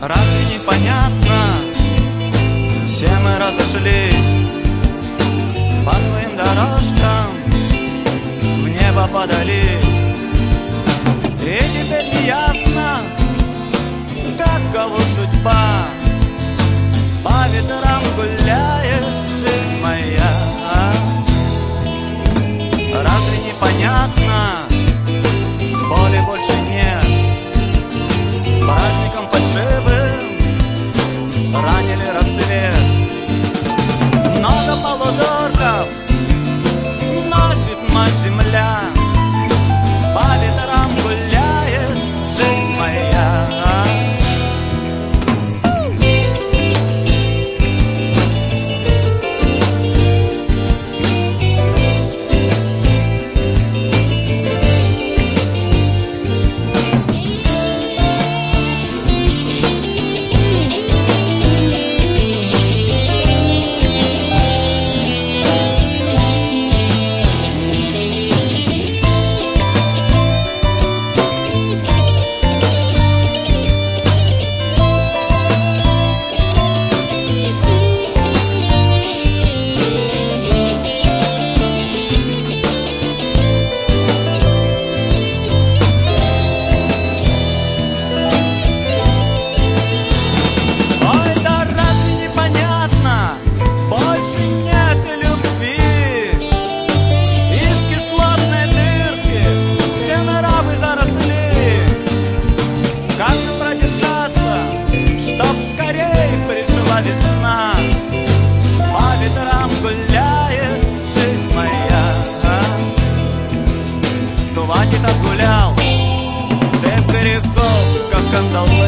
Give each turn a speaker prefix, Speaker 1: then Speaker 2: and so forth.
Speaker 1: Разве непонятно? Все мы разошлись по своим дорожкам, в небо подались. И теперь не ясно, какова судьба. По ветрам гуляет жизнь моя. Разве непонятно? Боли больше нет. Праздником фальшивым ранили рассвет. Много полудорков носит мать земля. По ветрам гуляет жизнь моя. Весна, по ветрам гуляет жизнь моя. Хватит отгулял, цепь грехов, как кандал.